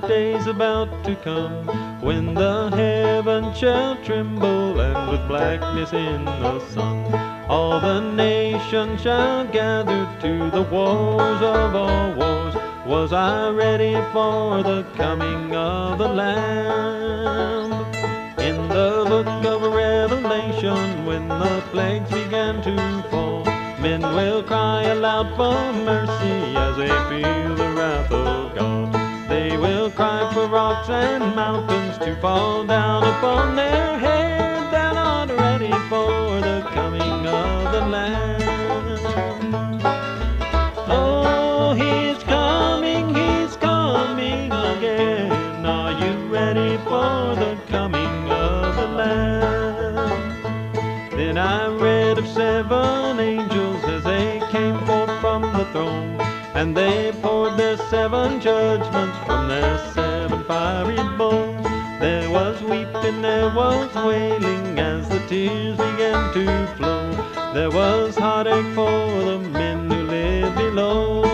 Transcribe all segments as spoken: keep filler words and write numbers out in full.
day's about to come, when the heavens shall tremble, and with blackness in the sun, all the nations shall gather to the wars of all wars. Was I ready for the coming of the Lamb? In the book of Revelation, when the plagues began to fall, men will cry aloud for mercy as they feel the wrath of God. They will cry for rocks and mountains to fall down upon their head. They're not ready for the coming of the Lamb. Oh, He's coming, He's coming again. Are you ready for the coming of the Lamb? Then I read of seven angels as they came forth from the throne, and they poured their seven judgments from their seven fiery bowls. There was weeping, there was wailing, as the tears began to flow. There was heartache for the men who live below.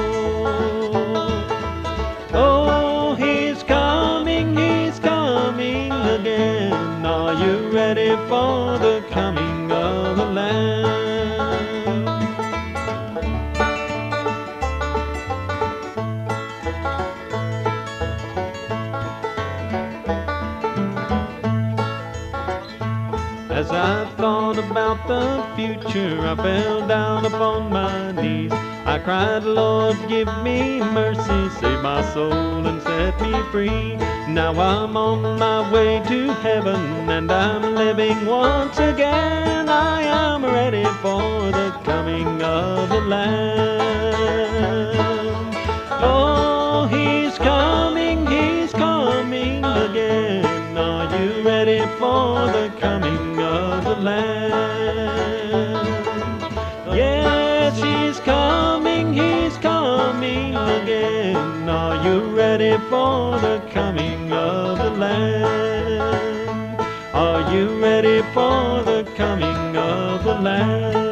Oh, He's coming, He's coming again. Are you ready for the coming of the Lamb? As I thought about the future, I fell down upon my knees. I cried, Lord, give me mercy, save my soul and set me free. Now I'm on my way to heaven, and I'm living once again. I am ready for the coming of the Lamb. Oh, He's coming, He's coming again. Are you ready for the coming of the Lamb? Yes, He's coming, He's coming again. Are you ready for the coming of the Lamb? Are you ready for the coming of the Lamb?